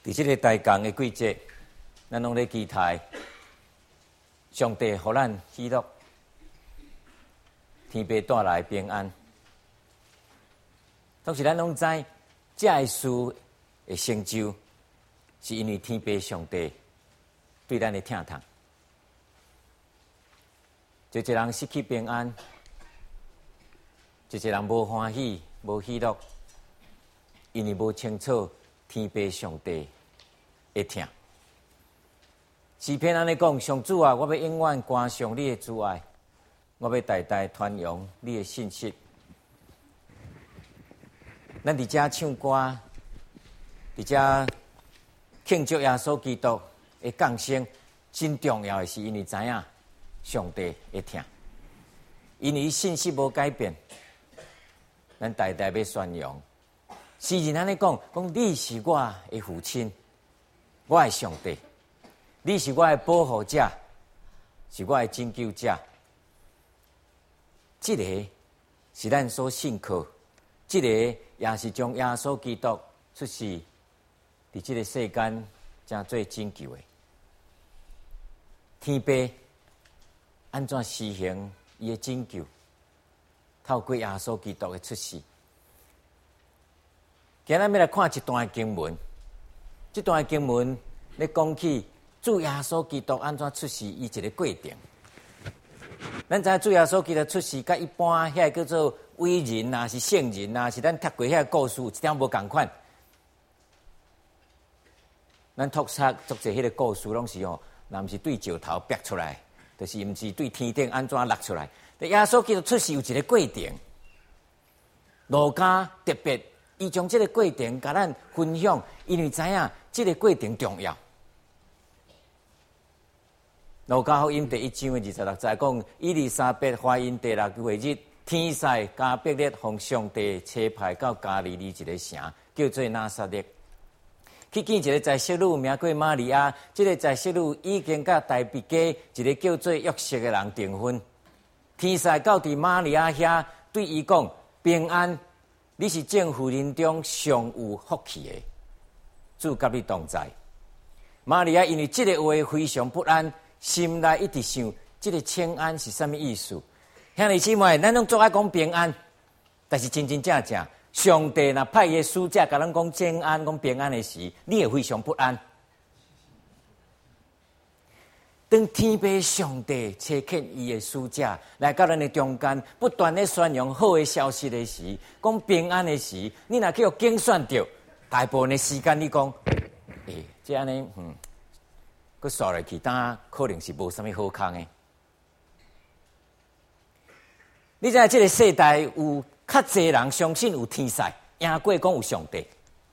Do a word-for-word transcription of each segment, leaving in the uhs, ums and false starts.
伫即个大降的季节，咱拢咧期待上帝互咱喜乐，天父带来平安。当时咱拢知，这个事的成就，是因为天父上帝对咱的疼痛。就一个人失去平安，就一个人无欢喜、无喜乐，因为无清楚天父上帝的疼。诗篇安尼讲：上主啊，我要永远歌颂你的慈爱，我要代代传扬你的信息。咱伫遮唱歌，伫遮庆祝耶稣基督的降生，真重要的是因为知影上帝会听，因为信息无改变，咱代代要宣扬。诗人安尼讲：讲你是我的父亲，我的上帝，你是我的保护者，是我的拯救者。这个是咱所信靠，这个也是将耶稣基督出世伫这个世间，正做拯救的。天父安怎施行伊的拯救？透过耶稣基督的出世。今日咱要来看一段经文，这段经文咧讲起主耶稣基督安怎出世伊一个过程。咱知影主耶稣基督出世，甲一般遐叫做伟人啊，是圣人啊，是咱读过遐故事，一点无共款。咱读册读者迄个故事，拢是哦，若毋是对石头逼出来，就是毋是对天顶安怎落出来。耶稣基督出世有一个过程，路加特别伊将这个过程甲咱分享，因为知影这个过程重要。路加福音第一章的二十六节讲，伊丽莎白怀孕第六个月日，天使加百列从上帝差派到加利利一个城，叫做拿撒勒。去见一个在色女名过玛利亚，这个在色女已经甲大比家一个叫做约瑟的人订婚。天使到伫玛利亚遐，对伊讲：平安，你是正妇人中上有福气的，主甲你同在。玛利亚因为这个话非常不安，心内一直想：这个请安是什么意思？兄弟姊妹，咱拢做爱讲平安，但是真真正正。上帝若派伊的使者甲咱讲平安、讲平安的时，你会非常不安。当天父上帝差遣伊的使者来到咱的中间，不断的宣扬好的消息的时，讲平安的时，你若去互精选着，大部分的时间你讲，诶、欸，这安尼，嗯，佮刷落去，当可能是无啥物好康的。你知影这个世代有？较侪人相信有天使，赢过讲有上帝。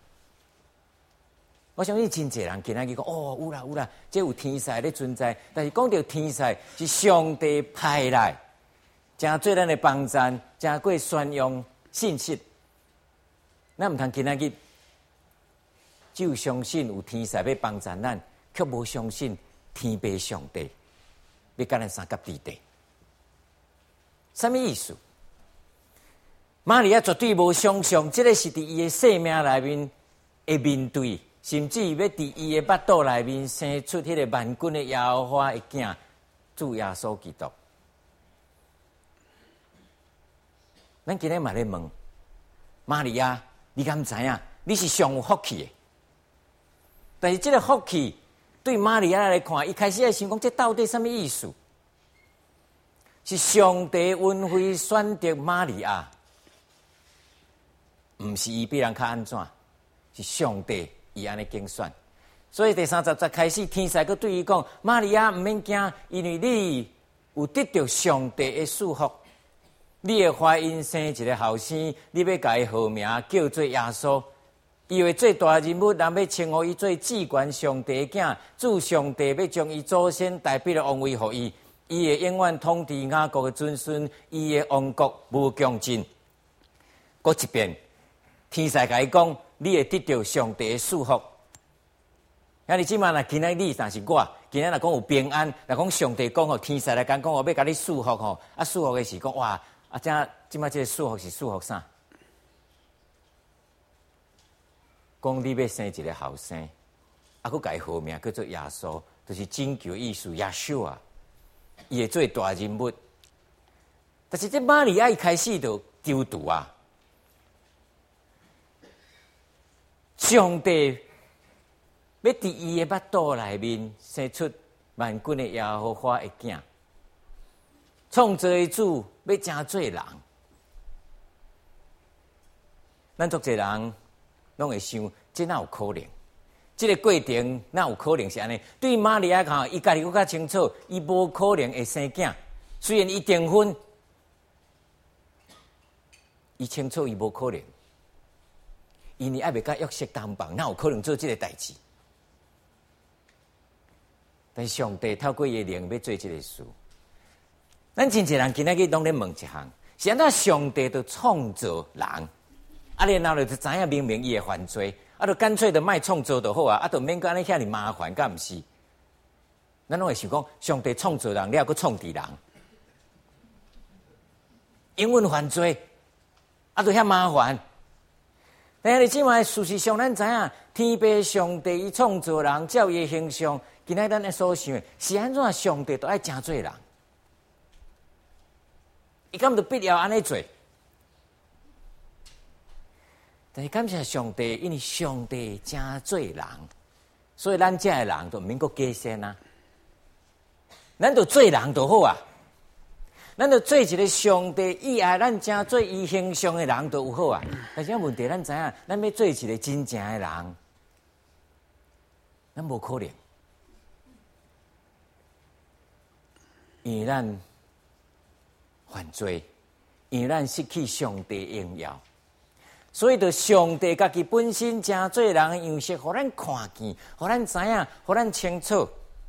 我相信真侪人今仔日讲哦，有啦有啦，这有天使咧存在。但是讲到天使是上帝派来，正做咱的帮站，正过宣扬信息。咱毋通今仔日只有相信有天使要帮站咱，却无相信天父上帝要甲咱三甲地地。什么意思？玛利亚绝对无想象，这个是伫伊的生命内面会面对，甚至要伫伊的腹肚内面生出迄个万军的耶和华的囝，主耶稣基督。咱今日嘛咧问玛利亚，你敢知影？你是上有福气的，但是这个福气对玛利亚来看，一开始在想讲，这到底什么意思？是上帝恩惠选择玛利亚。毋是伊比人较安怎，是上帝伊安尼竞选。所以第三十节开始，天使佫对伊讲：玛利亚毋免惊，因为你有得到上帝的祝福，你会怀孕生一个后生，你要甲伊号名叫做耶稣。伊会做大人物，人要称呼伊做至高上帝的囝。主上帝要将伊祖先代表的王位予伊，伊会永远统治雅各的子孙，伊的王国无穷尽。过一遍。天使甲伊讲，你会得到上帝的祝福。那你即摆若今仔你，若是我，今仔若讲有平安，若讲上帝讲吼，天使来讲讲，我要甲你祝福吼，啊祝福的是讲哇，啊这即摆这个祝福是祝福啥？讲你要生一个后生， 啊，佫改号名叫做耶稣，就是拯救意思耶稣啊，伊会做大人物。但是这玛利亚一开始就丢毒啊，上帝要伫伊的腹肚内面生出万军的耶和华的囝，创造的主要真做人。咱足侪人拢会想，这哪有可能？这个过程哪有可能是安尼？对玛利亚讲，伊家己更较清楚，伊无可能会生囝。虽然伊订婚，伊清楚伊无可能，因为还未甲约瑟同房，哪有可能做这个代志？但是上帝透过伊的灵要做这个事。咱真侪人今仔日拢咧问一项：是安怎上帝就创造人？啊，然后就知影明明伊会犯罪，啊，就干脆就卖创造就好啊，啊，就免讲安尼遐尼麻烦，敢毋是？咱拢会想讲，上帝创造人了，佮创治人，因阮犯罪，啊，就遐麻烦。但是即卖事实上，咱知影，天父上帝伊创造人，照伊的形象，今仔咱所想的是安怎？上帝都爱真做人，伊敢就必要安尼做？但是感谢上帝，因为上帝真做人，所以咱这的人就毋免阁加仙啊。咱就做人就好啊，咱就做一个上帝以爱咱真做伊形象的人就有好啊。但是问题，咱知影，咱要做一个真正的人，咱无可能，因为咱犯罪，因为咱失去上帝的荣耀。所以，就上帝家己本身真做人的样式，互咱看见，互咱知影，互咱清楚。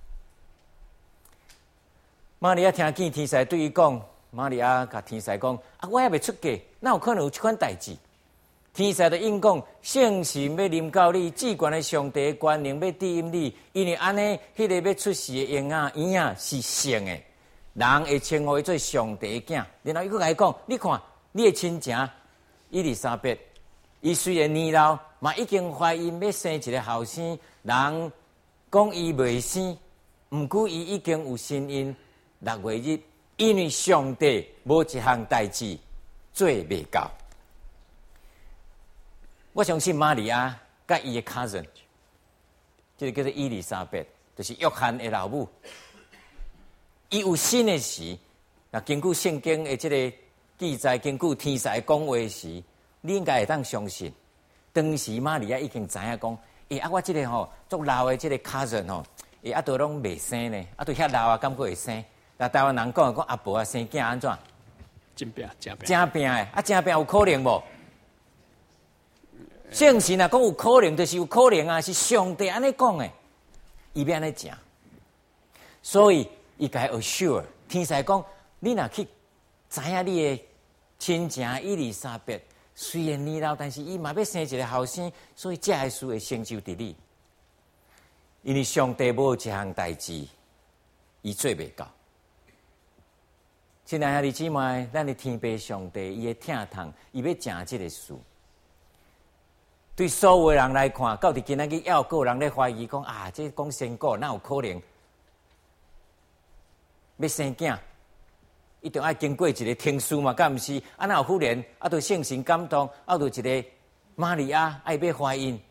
玛利亚听见天使对伊讲，玛利亚甲天使讲：啊，我还未出嫁，哪有可能有这款代志？天使就应讲：圣神要临到你，至高的上帝的权能要抵引你，因为安尼，迄个要出世的婴仔婴仔是圣的，人会称呼伊做上帝的囝。然后伊佫甲伊讲：你看，你的亲情伊丽莎白。伊虽然年老，嘛已经怀孕要生一个后生，人讲伊未生，毋过伊已经有身孕。六月日，因为上帝无一项代志做未到。我相信玛利亚甲伊的 cousin， 这个叫做伊丽莎白，就是约翰的老母。伊有生的时，那根据圣经的这个记载，根据天使讲话时。你应该会当相信，当时玛利亚已经知影讲，诶、欸，啊，我这个吼足老的这个 cousin 吼，诶、欸，啊，都拢未生呢，啊，都遐老啊，敢过会生？那台湾人讲讲阿婆啊生囝安怎？ 真拼，真拼， 真拼诶！啊，真拼有可能无？圣神啊，讲有可能，就是有可能啊，是上帝安尼讲诶，伊要安尼讲，所以伊该 assure 天使讲，你若去知影你的亲情伊丽莎白。虽然年老，但是伊嘛要生一个后生，所以这个事会成就伫你。因为上帝无一项代志，伊做袂到。亲爱兄弟姊妹，咱的天父上帝，伊会疼痛，伊要成这个事。对所有人来看，到底今仔日要个人咧怀疑讲啊，这讲仙果哪有可能要生囝？一定要经过一个天书嘛，敢毋是？啊，哪有忽然啊，对圣神感动，啊，对一个玛利亚爱要怀孕。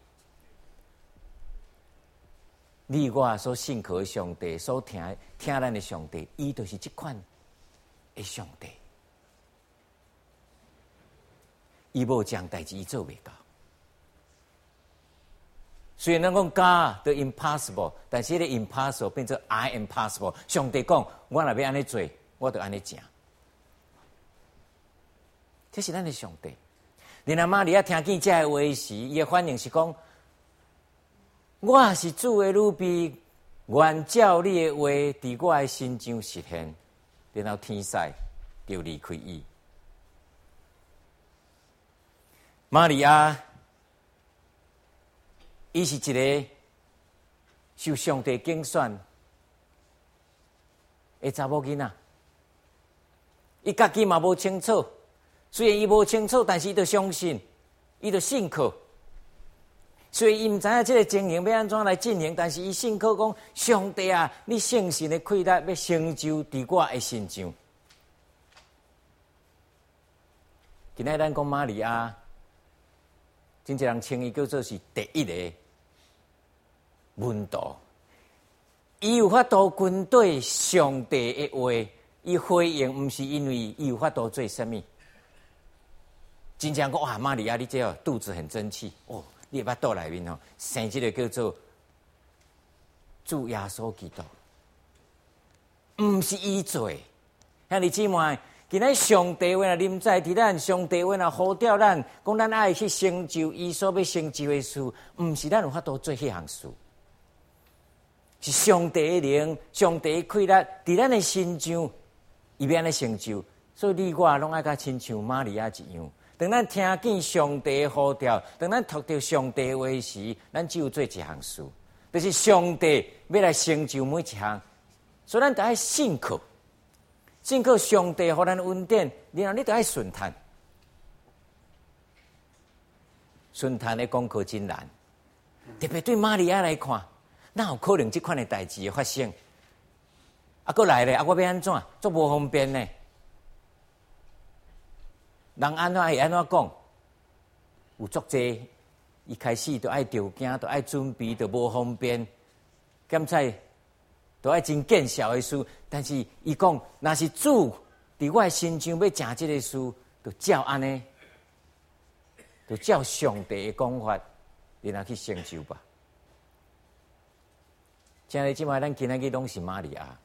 你我所信靠的上帝，所听听咱的上帝，伊就是这款的上帝。伊无将代志伊做袂到。虽然咱讲 God 的 impossible， 但是迄个 impossible 变成 I am possible。上帝讲，我若要安尼做。我就安尼讲，这是咱的上帝。然后玛利亚听见这个话时，伊的反应是讲：我是主的女婢，愿照你的话，伫我的心上实现。然后天使就离开伊。玛利亚，伊是一个受上帝拣选的查某囡仔。伊家己嘛无清楚，虽然伊无清楚，但是伊就相信，伊就信靠。 所以伊毋知影即个情形要安怎来进行，但是伊信靠讲上帝啊，你圣神的气力要成就伫我的身上。今仔咱讲玛利亚，真侪人称伊叫做是第一个门徒。伊有法度军队上帝的话，伊回应，毋是因为伊有法度做什么。真正讲哇，玛利亚，你这肚子很争气哦。你捌肚内面哦，生即个叫做主耶稣基督，毋是伊做。兄弟姊妹，今仔上帝话临在伫咱，上帝话呼召咱，讲咱爱去成就伊所要成就的事，毋是咱有法度做迄项事，是上帝的灵、上帝的气力伫咱的心上，伊要安尼成就。所以你我拢爱甲亲像玛利亚一样。当咱听见上帝的呼召，当咱读到上帝的话时，咱只有做一项事，就是上帝要来成就每一项，所以咱得爱信靠，信靠上帝互咱恩典，然后你得爱顺叹，顺叹的功课真难，特别对玛利亚来看，哪有可能这款的代志会发生？啊，过来咧，啊，我要安怎？足无方便呢？人安怎会安怎讲？有足济，一开始就爱条件，就爱准备，就无方便。检在都爱真见效的事，但是伊讲，若是主伫我心上要成这个事，就照安尼，就照上帝的讲法，然后去成就吧。今日即摆咱今仔日拢是玛利亚，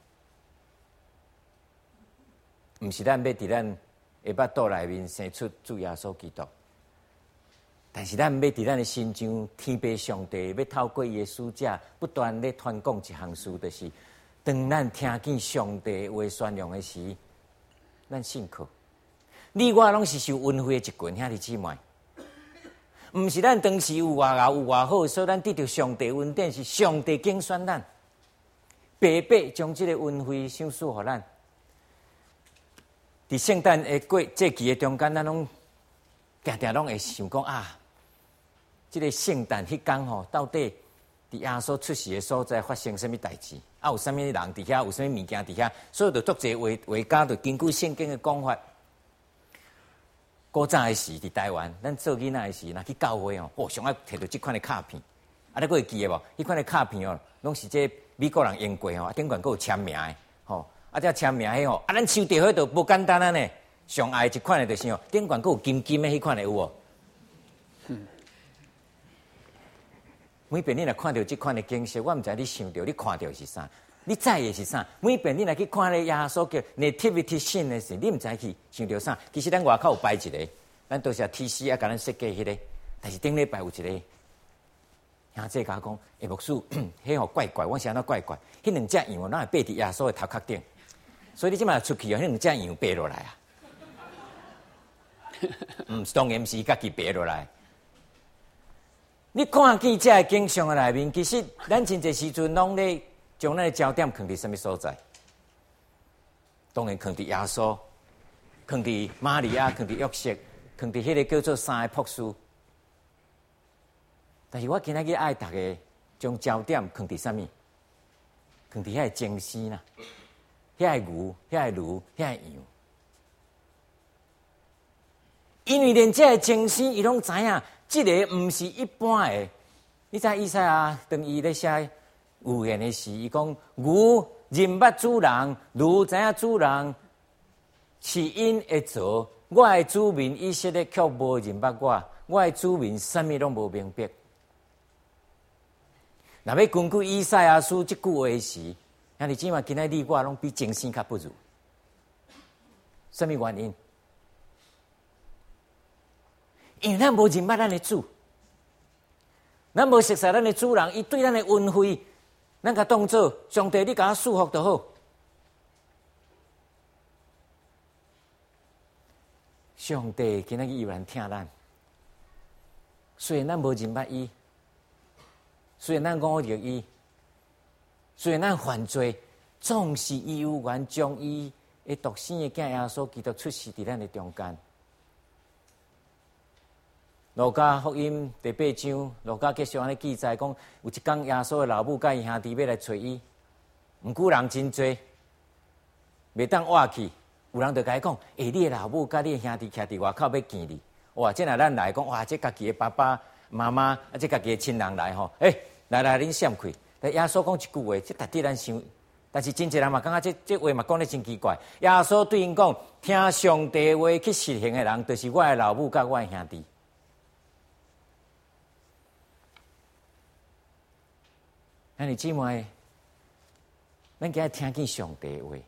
毋是咱要伫咱下巴肚内面生出主耶稣基督，但是咱要伫咱的心上，天父上帝要透过伊的使者，不断咧传讲一项事，就是当咱听见上帝话宣扬的时，咱信靠。你我拢是受恩惠的一群兄弟姊妹，毋是咱当时有偌熬有偌好，所以咱得到上帝恩典，是上帝拣选咱，白白将这个恩惠赏赐予咱。伫圣诞的过节期的中间，咱拢定定拢会想讲啊，这个圣诞迄天吼，到底伫耶稣出世的所在发生什么代志？啊，有啥物人伫遐？有啥物物件伫遐？所以就足济画画家就根据圣经的讲法，古早的时伫台湾，咱做囡仔的时，若去教会哦，哦，上爱摕到即款的卡片，啊，你还会记得无？迄款的卡片哦，拢是这美国人用过哦，顶管还有签名的，吼。啊！这签名迄吼，啊，咱抽到迄都无简单啊呢。上爱一款的就是吼，顶管还有金金的迄款的有无？嗯。每遍你若看到这款的景色，我毋知你想到你看到是啥，你知的是啥？每遍你若去看咧耶稣叫 nativity scene 的时，你毋知去想到啥？其实咱外口有摆一个，咱都是 T C 啊，甲咱设计迄个，但是顶礼拜有一个。兄弟甲讲，诶，牧师，迄吼怪怪，我是安怎怪怪？迄两只羊哪会爬伫耶稣的头壳顶？所以你即摆出去哦，迄两只羊爬落来啊！嗯，当然毋是家己爬落来。你看见这景象的内面，其实咱真侪时阵拢咧将咱的焦点放伫什么所在？当然放伫耶稣，放伫玛利亚，放伫约瑟，放伫迄个叫做三个博士。但是我今仔日爱大家将焦点放伫什么？放伫遐个精神啦。遐个牛，遐个驴，遐个羊，因为连这个精神，伊拢知影，这个毋是一般的。你知以赛亚当伊咧写预言的时，伊讲牛认捌主人，驴知影主人是因会做。我的主民以色列却无认捌我，我的主民什么拢无明白。若要根据以赛亚书这句话时，兄弟姊妹，今仔日我拢比精神较不如，什么原因？因为咱无认捌咱的主，咱无熟悉咱的主人，伊对咱的恩惠，咱甲当做上帝，你甲我祝福就好。上帝今仔日有人听咱，虽然咱无认捌伊，虽然咱误入伊。虽然咱犯罪，总是伊有缘将伊的独生的囝耶稣基督出世伫咱的中间。 路加福音第八章，路加继续安尼记载讲，有一天耶稣的老母甲伊兄弟要来找伊，毋过人真多，袂当活去。有人就甲伊讲：，诶、欸，你的老母甲你的兄弟徛伫外口要见你。哇！这若咱来讲，哇！这家己的爸爸妈妈，啊，这家己的亲人来吼，诶、欸，来来，恁闪开。但耶稣讲一句话，这值得咱想。但是真侪人嘛，感觉这这话嘛讲得真奇怪。耶稣对因讲：，听上帝话去实行的人，就是我的老母甲我的兄弟。兄弟姊妹，咱今日听见上帝的话，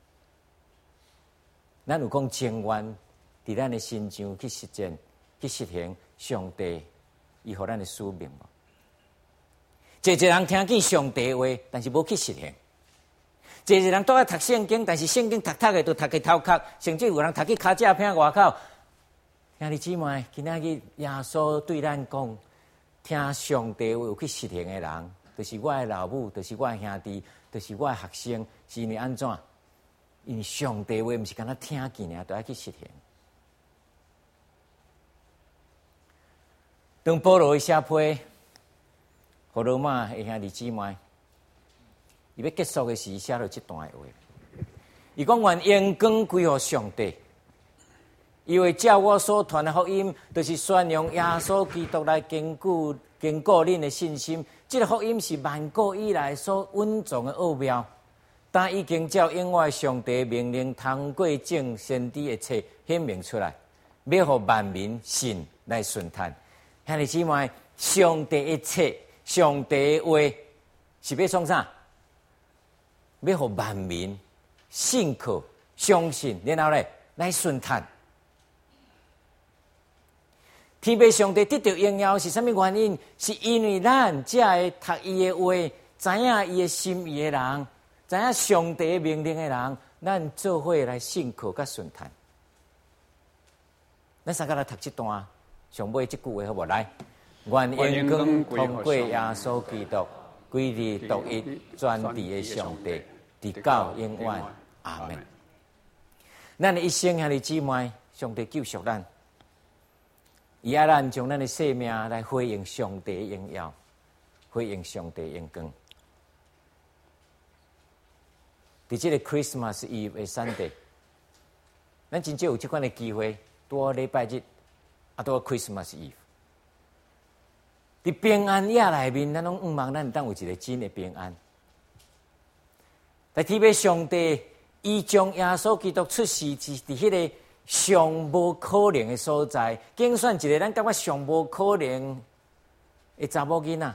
咱有讲情愿伫咱的心上去实践、去实行上帝伊予咱的使命无？侪侪人听见上帝的话，但是无去实行；侪侪人都爱读圣经，但是圣经读读的都读去头壳，甚至有人读去骹脚片外口。兄弟姊妹，今仔日耶稣对咱讲，听上帝话有去实行的人。就是我的老母，就是我的兄弟，就是我的学生，是因为安怎？因为上帝话毋是干那听见尔，都要去实行。当保罗写批，互罗马的兄弟姊妹，伊要结束的时，写了这段的话。伊讲：愿荣光归乎上帝，因为照我所传的福音，就是宣扬耶稣基督来坚固、坚固恁的信心。这个福音是万古以来所蕴藏的奥妙，但已经照永远上帝命令，通过正先知的册显明出来，要互万民信来顺探。兄弟姊妹，上帝的册、上帝的话是要创啥？要互万民信靠、相信，然后咧来顺探。天父上帝得到荣耀是啥物原因？是因为咱才会读伊的话，知影伊的心意的人，知影上帝命令的人，咱做伙来信靠甲顺探。咱三个来读这段，上尾这句话好无？来，愿荣光通过耶稣基督归于独一专制的上帝，直到永远。阿门。咱的一生兄弟姊妹，上帝救赎咱。伊爱咱将咱的生命来回应上帝的荣耀，回应上帝的荣光。伫这个 Christmas Eve 的 Sunday， 咱真正有这款的机会，拄礼拜日，啊，拄 Christmas Eve。伫平安夜内面，咱拢毋望咱当有一个真的平安。但天父上帝，伊将耶稣基督出世是伫迄个上无可能的所在，竞选一个咱感觉上无可能的查某囡仔，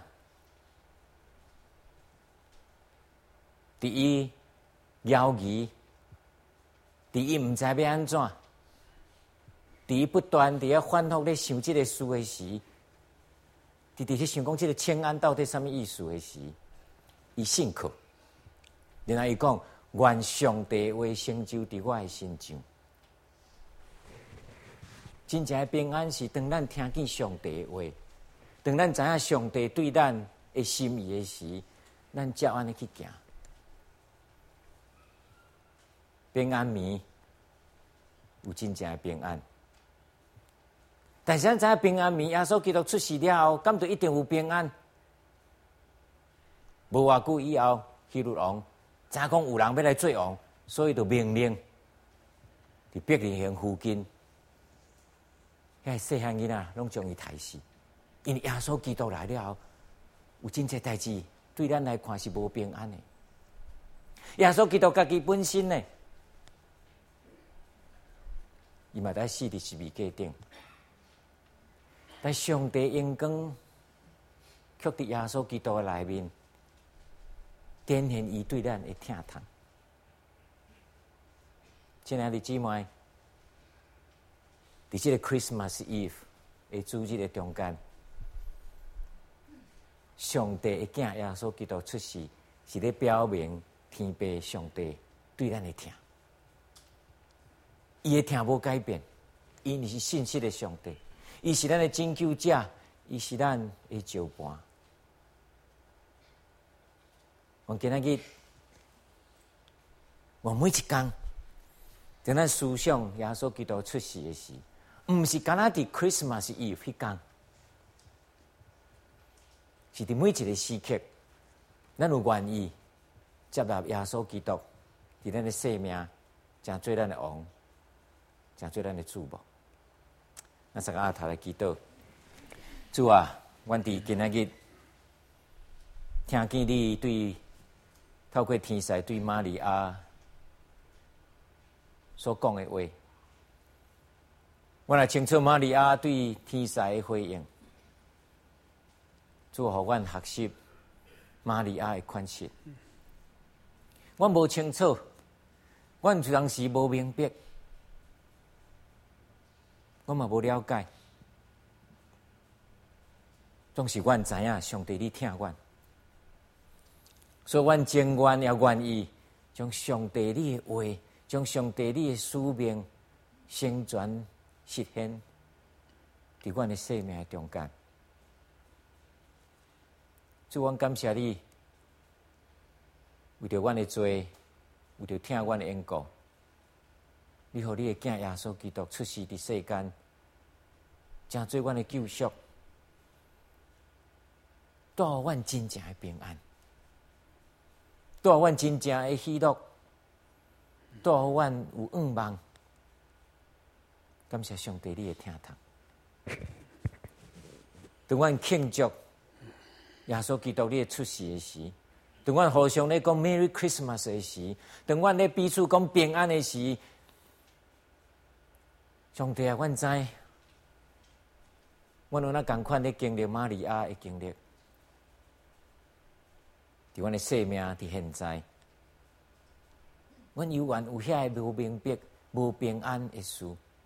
伫伊犹豫，伫伊毋知要安怎，伫伊不断伫遐反复咧想即个事的时，伫伫咧想讲即个请安到底什么意思的时，伊信靠，然后伊讲：愿上帝话成就伫我的心上。真正的平安是当咱听见上帝的话，当咱知影上帝对咱的心意的时，咱才安尼去行。平安眠有真正的平安，但是咱知影平安眠，耶稣基督出世了后，敢就一定有平安？无偌久以后，希律王知影讲有人要来做王，所以就命令伫伯利恒附近。遐细汉囡仔拢将伊杀死，因为耶稣基督来了后，有真侪代志对咱来看是无平安的。耶稣基督家己本身呢，伊嘛在死伫十字架顶，但上帝荣光却伫耶稣基督的内面，展现伊对咱的疼痛。亲爱的姊妹，伫这个 Christmas Eve 的主日的中间，上帝的囝耶稣基督出世，是咧表明天父上帝对咱的疼。伊的疼无改变，因为是信实的上帝，伊是咱的拯救者，伊是咱的照伴。我今仔日，我每一天，当咱思想耶稣基督出世的时，毋是干那伫 Christmas Eve 迄天， 是伫每一个时刻，咱有愿意接纳耶稣基督伫咱的生命，成做咱的王，成做咱的主无？咱三个阿头来祈祷。主啊，阮伫今仔日听见你对透过天使对玛利亚所讲的话，我也清楚玛利亚对天使的回应。主，互阮学习玛利亚的款式。阮无清楚，阮当时无明白，我嘛无了解。总是阮知影上帝你听阮，所以阮情愿也愿意将上帝你的话，将上帝你的使命成全实现伫阮的生命中间。主，阮感谢你，为着阮的罪，为着听阮的缘故，你互你的囝耶稣基督出世伫世间，成做阮的救赎，带互阮真正的平安，带互阮真正的喜乐，带互阮有盼望。感谢上帝你的听从，当阮庆祝耶稣基督你的出世的时，当阮互相咧讲 Merry Christmas 的时，当阮咧彼此讲平安的时，上帝啊，阮知，阮有那共款咧经历玛利亚的经历，伫阮的生命伫现在，阮犹原有遐个无明白、无平安的事，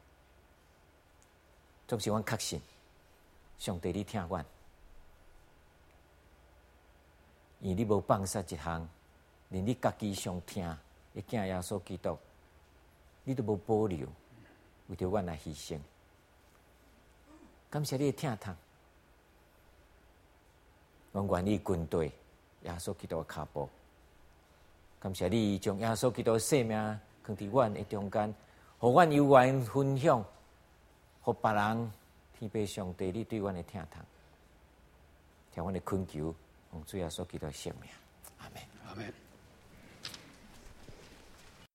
总是阮确信，上帝你听阮。因你无放下一项，连你家己上听的囝耶稣基督，你都无保留，为着阮来牺牲。感谢你的听从，阮愿意跟对耶稣基督的脚步。感谢你将耶稣基督的生命放伫阮的中间，互阮有缘分享，互别人天父上帝你对阮的听从，听阮的恳求。主耶稣基督的圣名，阿门。 阿门。